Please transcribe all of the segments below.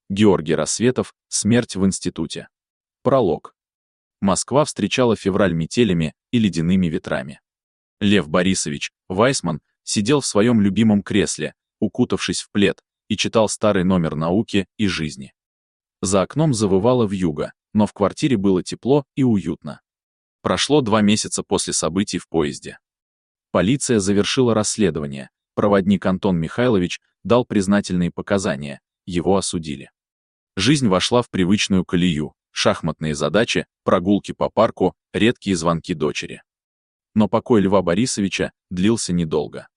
Георгий Рассветов. Смерть в институте. Пролог. Москва встречала февраль метелями и ледяными ветрами. Лев Борисович Вайсман сидел в своем любимом кресле, укутавшись в плед, и читал старый номер «Науки и жизни». За окном завывало вьюга, но в квартире было тепло и уютно. Прошло 2 месяца после событий в поезде. Полиция завершила расследование, проводник Антон Михайлович дал признательные показания, его осудили. Жизнь вошла в привычную колею, шахматные задачи, прогулки по парку, редкие звонки дочери. Но покой Льва Борисовича длился недолго.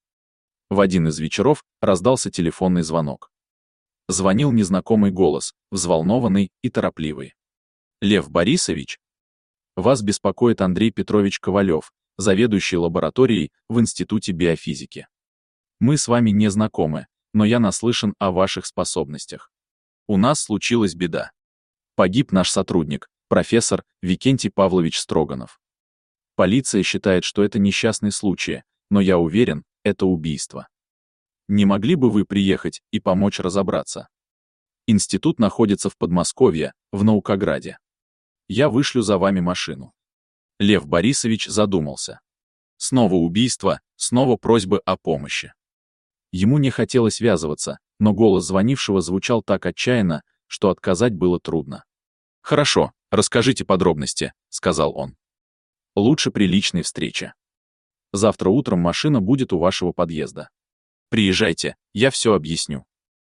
В один из вечеров раздался телефонный звонок. Звонил незнакомый голос, взволнованный и торопливый. «Лев Борисович? Вас беспокоит Андрей Петрович Ковалев, заведующий лабораторией в Институте биофизики. Мы с вами не знакомы, но я наслышан о ваших способностях. У нас случилась беда. Погиб наш сотрудник, профессор Викентий Павлович Строганов. Полиция считает, что это несчастный случай, но я уверен, это убийство. Не могли бы вы приехать и помочь разобраться? Институт находится в Подмосковье, в Наукограде. Я вышлю за вами машину». Лев Борисович задумался. Снова убийство, снова просьбы о помощи. Ему не хотелось связываться, но голос звонившего звучал так отчаянно, что отказать было трудно. «Хорошо, расскажите подробности», — сказал он. «Лучше при личной встрече. Завтра утром машина будет у вашего подъезда. Приезжайте, я все объясню».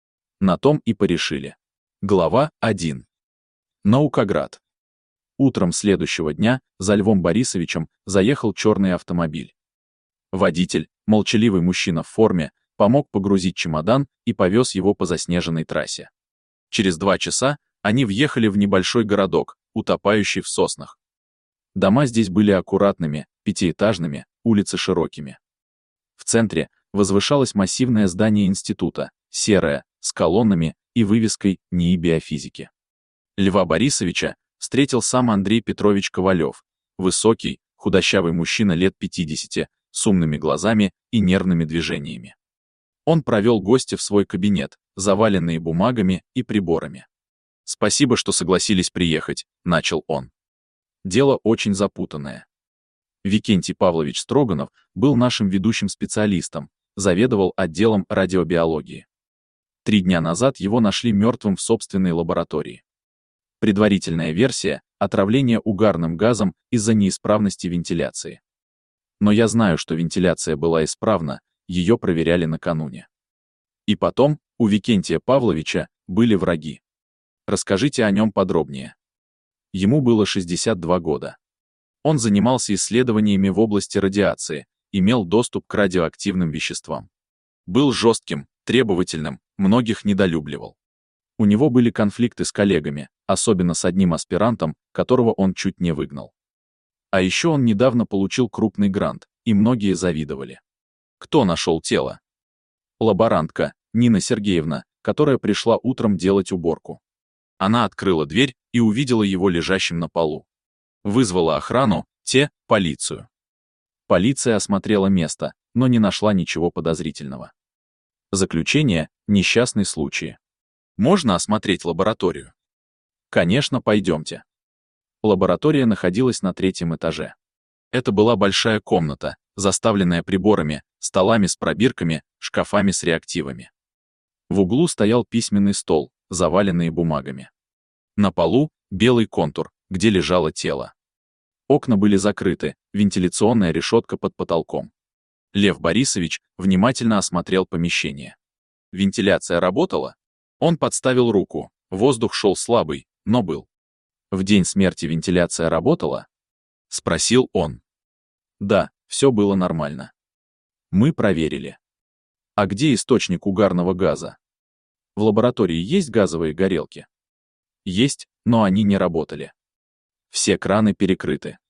На том и порешили. Глава 1. Наукоград. Утром следующего дня за Львом Борисовичем заехал черный автомобиль. Водитель, молчаливый мужчина в форме, помог погрузить чемодан и повез его по заснеженной трассе. Через 2 часа они въехали в небольшой городок, утопающий в соснах. Дома здесь были аккуратными, 5-этажными, улицы широкими. В центре возвышалось массивное здание института, серое, с колоннами и вывеской НИИ биофизики. Льва Борисовича встретил сам Андрей Петрович Ковалев, высокий, худощавый мужчина лет 50, с умными глазами и нервными движениями. Он провел гостя в свой кабинет, заваленный бумагами и приборами. «Спасибо, что согласились приехать», — начал он. «Дело очень запутанное. Викентий Павлович Строганов был нашим ведущим специалистом, заведовал отделом радиобиологии. 3 дня назад его нашли мертвым в собственной лаборатории. Предварительная версия — отравление угарным газом из-за неисправности вентиляции. Но я знаю, что вентиляция была исправна, ее проверяли накануне. И потом, у Викентия Павловича были враги. Расскажите о нем подробнее». Ему было 62 года. Он занимался исследованиями в области радиации, имел доступ к радиоактивным веществам. Был жестким, требовательным, многих недолюбливал. У него были конфликты с коллегами, особенно с одним аспирантом, которого он чуть не выгнал. А еще он недавно получил крупный грант, и многие завидовали. Кто нашел тело? Лаборантка, Нина Сергеевна, которая пришла утром делать уборку. Она открыла дверь и увидела его лежащим на полу. Вызвала охрану, полицию. Полиция осмотрела место, но не нашла ничего подозрительного. Заключение — несчастный случай. Можно осмотреть лабораторию? Конечно, пойдемте. Лаборатория находилась на 3-м этаже. Это была большая комната, заставленная приборами, столами с пробирками, шкафами с реактивами. В углу стоял письменный стол, заваленный бумагами. На полу — белый контур, где лежало тело. Окна были закрыты, вентиляционная решетка под потолком. Лев Борисович внимательно осмотрел помещение. Вентиляция работала? Он подставил руку, воздух шел слабый, но был. «В день смерти вентиляция работала?» — спросил он. «Да, все было нормально. Мы проверили». «А где источник угарного газа? В лаборатории есть газовые горелки?» «Есть, но они не работали. Все краны перекрыты».